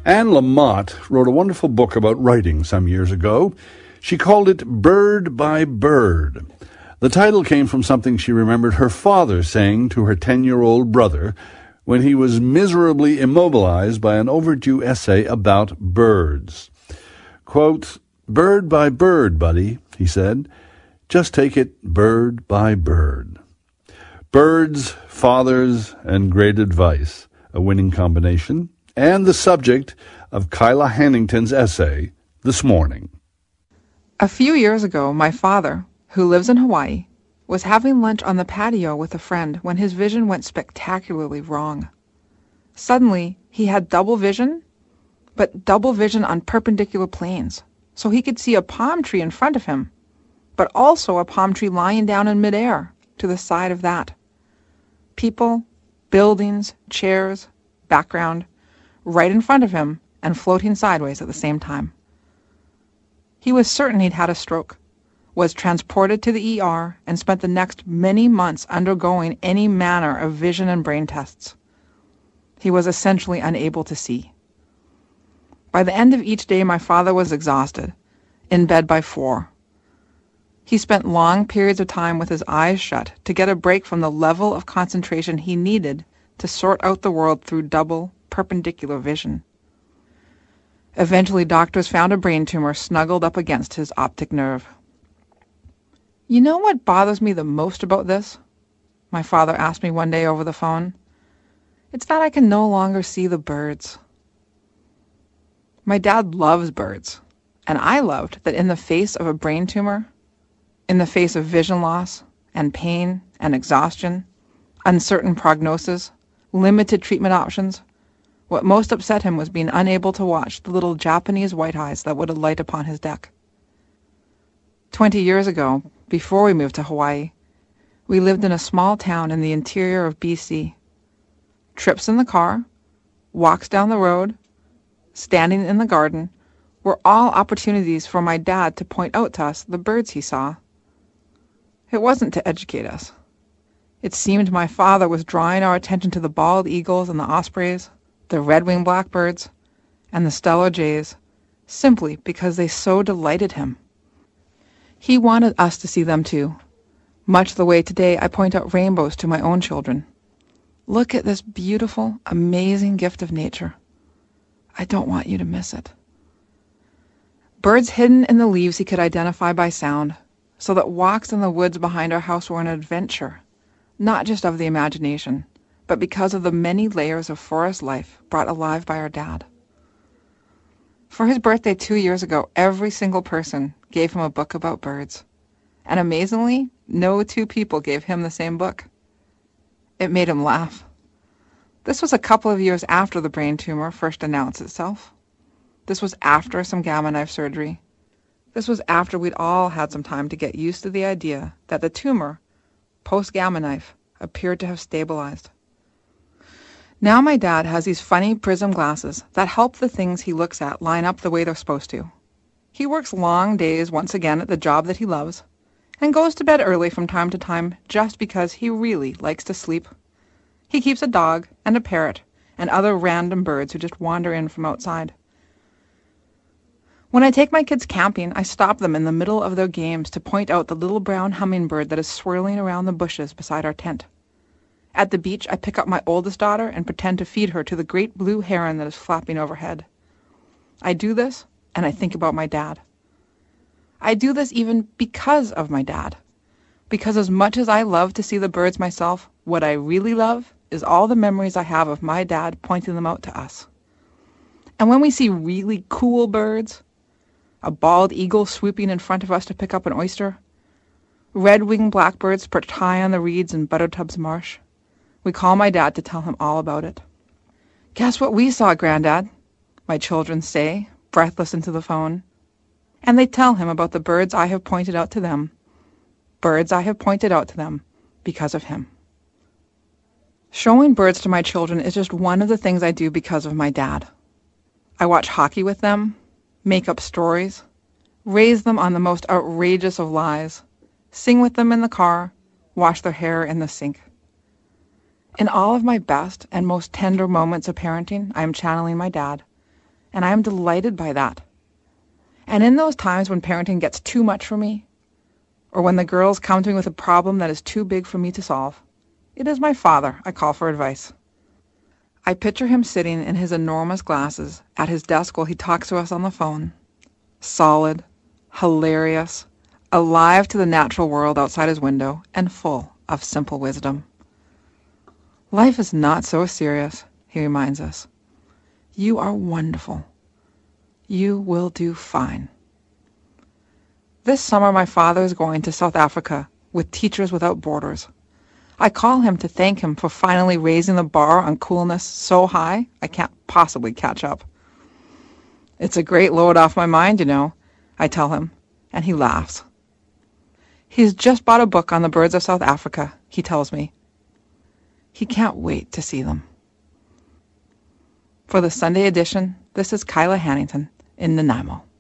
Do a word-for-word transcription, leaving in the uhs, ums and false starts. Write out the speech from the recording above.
Anne Lamott wrote a wonderful book about writing some years ago. She called it Bird by Bird. The title came from something she remembered her father saying to her ten-year-old brother when he was miserably immobilized by an overdue essay about birds. Quote, "Bird by bird, buddy," he said. "Just take it bird by bird." Birds, fathers, and great advice, a winning combination, and the subject of Kyla Hannington's essay this morning. A few years ago, my father, who lives in Hawaii, was having lunch on the patio with a friend when his vision went spectacularly wrong. Suddenly, he had double vision, but double vision on perpendicular planes, so he could see a palm tree in front of him, but also a palm tree lying down in midair to the side of that. People, buildings, chairs, background, right in front of him and floating sideways at the same time. He was certain he'd had a stroke, was transported to the E R, and spent the next many months undergoing any manner of vision and brain tests. He was essentially unable to see. By the end of each day, my father was exhausted, in bed by four. He spent long periods of time with his eyes shut to get a break from the level of concentration he needed to sort out the world through double, perpendicular vision. Eventually, doctors found a brain tumor snuggled up against his optic nerve. "You know what bothers me the most about this?" my father asked me one day over the phone. "It's that I can no longer see the birds." My dad loves birds, and I loved that in the face of a brain tumor, in the face of vision loss and pain and exhaustion, uncertain prognosis, limited treatment options, what most upset him was being unable to watch the little Japanese white eyes that would alight upon his deck. Twenty years ago, before we moved to Hawaii, we lived in a small town in the interior of B C. Trips in the car, walks down the road, standing in the garden, were all opportunities for my dad to point out to us the birds he saw. It wasn't to educate us. It seemed my father was drawing our attention to the bald eagles and the ospreys, the red-winged blackbirds, and the stellar jays, simply because they so delighted him. He wanted us to see them too, much the way today I point out rainbows to my own children. Look at this beautiful, amazing gift of nature. I don't want you to miss it. Birds hidden in the leaves he could identify by sound, so that walks in the woods behind our house were an adventure, not just of the imagination, but because of the many layers of forest life brought alive by our dad. For his birthday two years ago, every single person gave him a book about birds, and amazingly, no two people gave him the same book. It made him laugh. This was a couple of years after the brain tumor first announced itself. This was after some gamma knife surgery. This was after we'd all had some time to get used to the idea that the tumor, post-gamma knife, appeared to have stabilized. Now my dad has these funny prism glasses that help the things he looks at line up the way they're supposed to. He works long days once again at the job that he loves, and goes to bed early from time to time just because he really likes to sleep. He keeps a dog and a parrot and other random birds who just wander in from outside. When I take my kids camping, I stop them in the middle of their games to point out the little brown hummingbird that is swirling around the bushes beside our tent. At the beach, I pick up my oldest daughter and pretend to feed her to the great blue heron that is flapping overhead. I do this, and I think about my dad. I do this even because of my dad. Because as much as I love to see the birds myself, what I really love is all the memories I have of my dad pointing them out to us. And when we see really cool birds, a bald eagle swooping in front of us to pick up an oyster, red-winged blackbirds perched high on the reeds in Buttertub's marsh, we call my dad to tell him all about it. "Guess what we saw, Granddad?" my children say, breathless into the phone. And they tell him about the birds I have pointed out to them. Birds I have pointed out to them because of him. Showing birds to my children is just one of the things I do because of my dad. I watch hockey with them, make up stories, raise them on the most outrageous of lies, sing with them in the car, wash their hair in the sink. In all of my best and most tender moments of parenting, I am channeling my dad, and I am delighted by that. And in those times when parenting gets too much for me, or when the girls come to me with a problem that is too big for me to solve, it is my father I call for advice. I picture him sitting in his enormous glasses at his desk while he talks to us on the phone, solid, hilarious, alive to the natural world outside his window, and full of simple wisdom. Life is not so serious, he reminds us. You are wonderful. You will do fine. This summer my father is going to South Africa with Teachers Without Borders. I call him to thank him for finally raising the bar on coolness so high I can't possibly catch up. It's a great load off my mind, you know, I tell him, and he laughs. He's just bought a book on the birds of South Africa, he tells me. He can't wait to see them. For the Sunday edition, this is Kyla Hannington in Nanaimo.